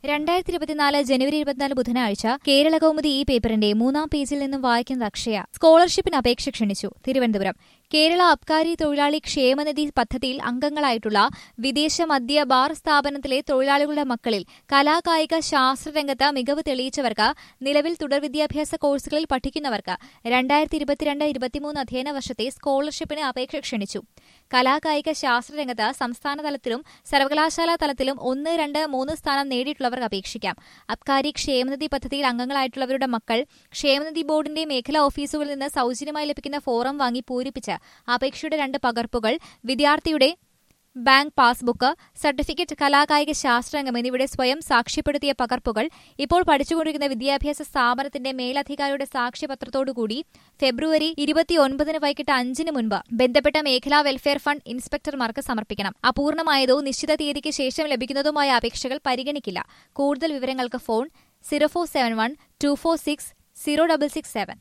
2024 ജനുവരി 24 ബുധനാഴ്ച കേരള കൗമുദി ഈ പേപ്പറിന്റെ 3-ാം പേജിൽ നിന്നും വായിക്കുന്നത് അക്ഷയ. സ്കോളർഷിപ്പിന് അപേക്ഷ ക്ഷണിച്ചു. തിരുവനന്തപുരം. കേരള അബ്കാരി തൊഴിലാളി ക്ഷേമനിധി പദ്ധതിയിൽ അംഗങ്ങളായിട്ടുള്ള വിദേശ മദ്യ ബാർ സ്ഥാപനത്തിലെ തൊഴിലാളികളുടെ മക്കളിൽ കലാകായിക ശാസ്ത്രരംഗത്ത് മികവ് തെളിയിച്ചവർക്ക്, നിലവിൽ തുടർ വിദ്യാഭ്യാസ കോഴ്സുകളിൽ പഠിക്കുന്നവർക്ക് 2022-23 അധ്യയന വർഷത്തെ സ്കോളർഷിപ്പിന് അപേക്ഷ ക്ഷണിച്ചു. കലാകായിക ശാസ്ത്രരംഗത്ത് സംസ്ഥാന തലത്തിലും സർവകലാശാലാ തലത്തിലും 1, 2, 3 സ്ഥാനം നേടിയിട്ടുള്ളവർക്ക് അപേക്ഷിക്കാം. അബ്കാരി ക്ഷേമനിധി പദ്ധതിയിൽ അംഗങ്ങളായിട്ടുള്ളവരുടെ മക്കൾ ക്ഷേമനിധി ബോർഡിന്റെ മേഖലാ ഓഫീസുകളിൽ നിന്ന് സൗജന്യമായി ലഭിക്കുന്ന ഫോറം വാങ്ങി പൂരിപ്പിച്ച് അപേക്ഷയുടെ 2 പകർപ്പുകൾ, വിദ്യാർത്ഥിയുടെ ബാങ്ക് പാസ്ബുക്ക്, സർട്ടിഫിക്കറ്റ്, കലാകായിക ശാസ്ത്രരംഗം എന്നിവയുടെ സ്വയം സാക്ഷ്യപ്പെടുത്തിയ പകർപ്പുകൾ, ഇപ്പോൾ പഠിച്ചുകൊണ്ടിരിക്കുന്ന വിദ്യാഭ്യാസ സ്ഥാപനത്തിന്റെ മേലധികാരിയുടെ സാക്ഷ്യപത്രത്തോടുകൂടി ഫെബ്രുവരി 29 വൈകിട്ട് 5 മുൻപ് ബന്ധപ്പെട്ട മേഖലാ വെൽഫെയർ ഫണ്ട് ഇൻസ്പെക്ടർമാർക്ക് സമർപ്പിക്കണം. അപൂർണമായതോ നിശ്ചിത തീയതിക്ക് ശേഷം ലഭിക്കുന്നതുമായ അപേക്ഷകൾ പരിഗണിക്കില്ല. കൂടുതൽ വിവരങ്ങൾക്ക് ഫോൺ 0471 246 0667.